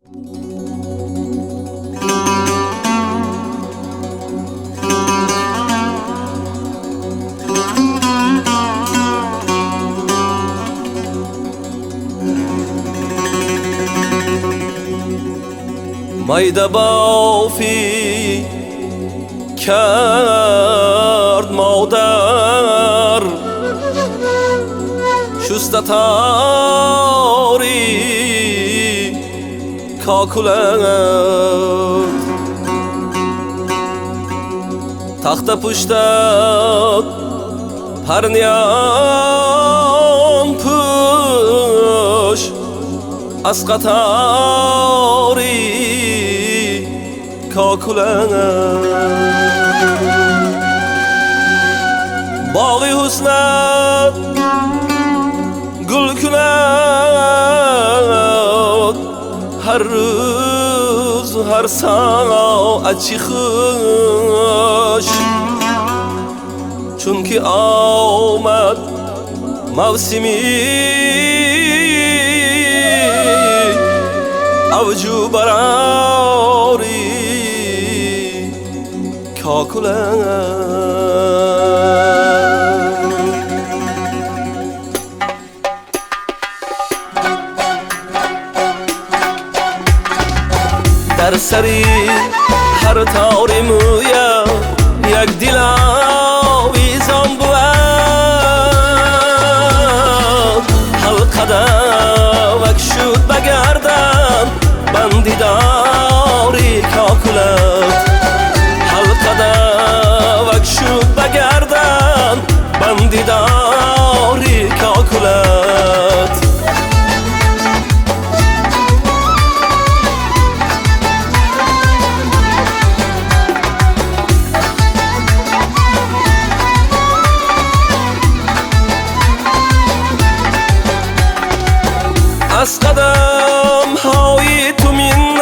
mayda bafی کرد مادر شست تاری کاکولد تخت پشتت پرنیان پوش از قطاری کاکولد باغی حسنت گل کند هر روز و هر ساعت چی خوش چون که آمد موسمی اوجو براری کاکولد در سری هر تاری مویا یک دل آویزان بود حلقه وک شد بگردن بندی داری کاکولد حلقه وک شد بگردن بندی داری کاکولد از قدم های تو من